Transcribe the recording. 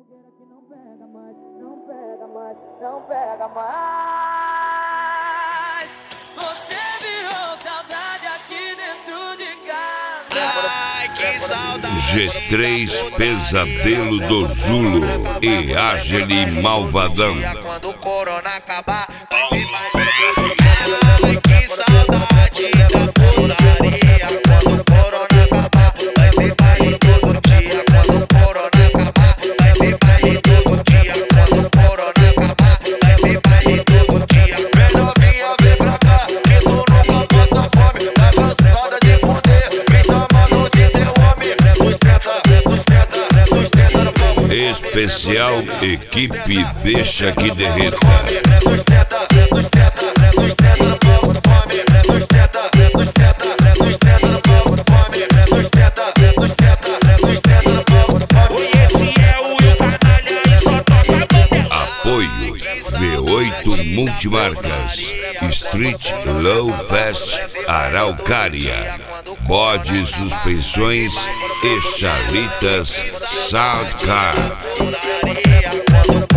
Que não pega mais, não pega mais, não pega mais. Você virou saudade aqui dentro de casa. Ai, que saudade. G3 Pesadelo do Zulo e Agile Malvadão. Quando o corona acabar, vai ser mais. Ai, que saudade da putaria. Quando o corona acabar, vai ser baile todo dia. Quando o corona acabar, vai ser baile todo dia. Quando o corona acabar, vai ser baile todo dia. Vem novinha, vem pra cá, que tu nunca passa fome. Tá cansada de fuder, me chamando de teu homem. Sustenta, sustenta, sustenta no pão. Especial Equipe Deixa que Derreta. Sustenta, sustenta, sustenta no pão, fome. Sustenta, sustenta, sustenta no pão, fome. Sustenta, sustenta, sustenta no pão, fome. Esse é o Will Canalha e só toca bandeira. Apoio V8 Multimarcas, Street Low Fast Araucária, Bode Suspensões e Chalitas Soundcar. Putaria, quando